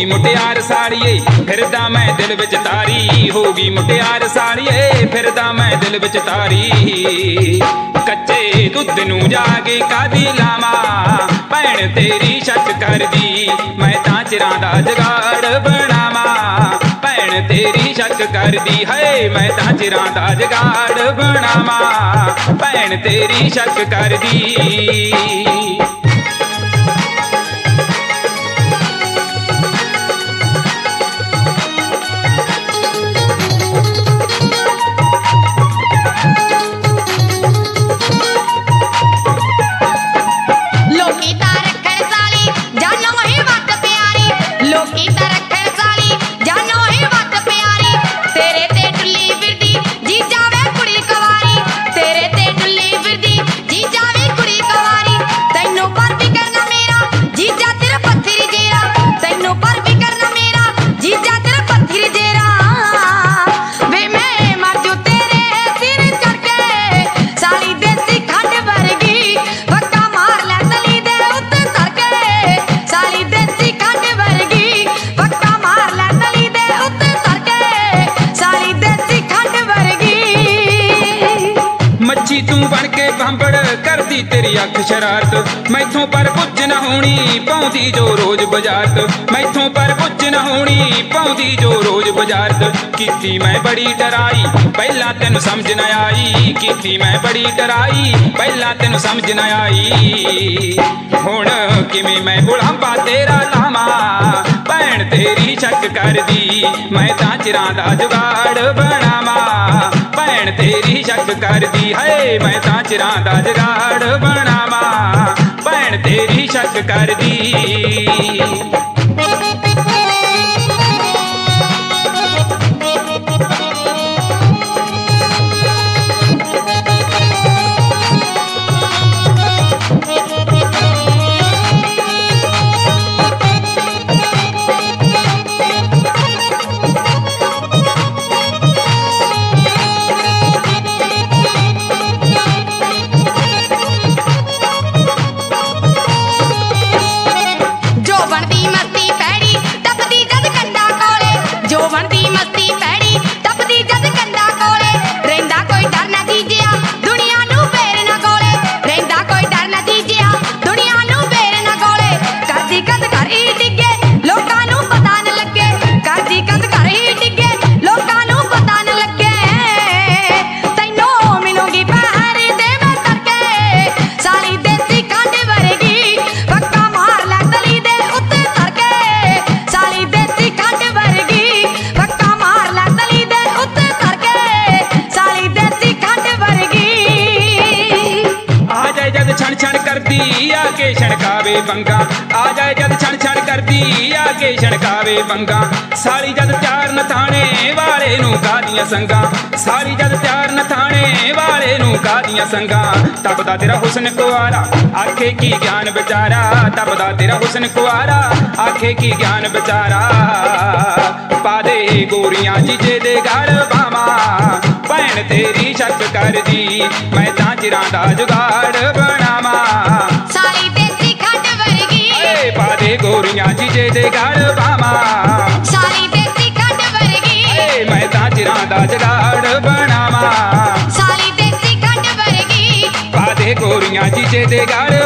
ਮੁਟਿਆਰ ਸਾੜੀਏ ਫਿਰਦਾ ਮੈਂ ਦਿਲ ਵਿੱਚ ਤਾਰੀ, ਹੋਗੀ ਮੁਟਿਆਰ ਸਾੜੀਏ ਫਿਰਦਾ ਮੈਂ ਦਿਲ ਵਿੱਚ ਤਾਰੀ। ਕੱਚੇ ਦੁੱਧ ਨੂੰ ਜਾ ਕੇ ਕਾਦੀ ਲਾਵਾਂ ਭੈਣ ਤੇਰੀ ਸ਼ੱਕ ਕਰਦੀ, ਮੈਂ ਤਾਂ ਚਿਰਾਂ ਦਾ ਜਗਾੜ ਬਣਾਵਾਂ ਭੈਣ ਤੇਰੀ ਸ਼ੱਕ ਕਰਦੀ ਹੈ, ਮੈਂ ਤਾਂ ਚਿਰਾਂ ਦਾ ਜਗਾੜ ਬਣਾਵਾਂ ਭੈਣ ਤੇਰੀ ਸ਼ੱਕ ਕਰਦੀ। ਤੂੰ ਬਣ ਕੇ ਭਾਂਬੜ ਕਰਦੀ ਤੇਰੀ ਅੱਖ ਸ਼ਰਾਰਤ, ਮੈਥੋਂ ਪਰ ਕੁਝ ਨਾ ਹੋਣੀ ਪਾਉਂਦੀ ਜੋ ਰੋਜ਼ ਬਜ਼ਾਰਤ, ਮੈਥੋਂ ਪਰ ਕੁਝ ਨਾ ਹੋਣੀ ਪਾਉਂਦੀ ਜੋ ਰੋਜ਼ ਬਜ਼ਾਰਤ। ਕੀਤੀ ਮੈਂ ਬੜੀ ਡਰਾਈ ਪਹਿਲਾਂ ਤੈਨੂੰ ਸਮਝ ਨਾ ਆਈ, ਕੀਤੀ ਮੈਂ ਬੜੀ ਡਰਾਈ ਪਹਿਲਾਂ ਤੈਨੂੰ ਸਮਝ ਨਾ ਆਈ। ਹੁਣ ਕਿਵੇਂ ਮੈਂ ਬੁਲਾਂਬਾ ਤੇਰਾ ਲਾਵਾਂ ਭੈਣ ਤੇਰੀ ਸ਼ੱਕ ਕਰਦੀ, ਮੈਂ ਤਾਂ ਚਿਰਾਂ ਦਾ ਜੁਗਾੜ ਬਣਾਵਾਂ ਭੈਣ ਤੇਰੀ ਸ਼ੱਕ ਕਰਦੀ ਹੈ, ਮੈਂ ਤਾਂ ਚਿਰਾਂ ਦਾ ਜਗਾੜ ਬਣਾਵਾਂ ਭੈਣ ਤੇਰੀ ਸ਼ੱਕ ਕਰਦੀ। आके छड़कावे पंगा आ जाए जद छण छण करदी आके छड़कावे पंगा। सारी जद प्यार नथाने वाले नू कादियां संगा, सारी जद प्यार नथाने वाले नू कादियां संगा। तबदा तेरा हुस्न कुआरा आखे की ज्ञान बेचारा, तबदा तेरा हुस्न कुआरा आखे की ज्ञान बेचारा। पादे गोरियां जीजे दे गल बावा भैन तेरी शक करदी, मैं तां चिरां दा जुगाड़ बनावा। पादे गोरियां जीजे दे गल बावा सारी देसी खंड वर्गी, मैं तां चिरां दा जुगाड़ बनावा। सारी देसी खंड वर्गी, पादे गोरियां जीजे दे गल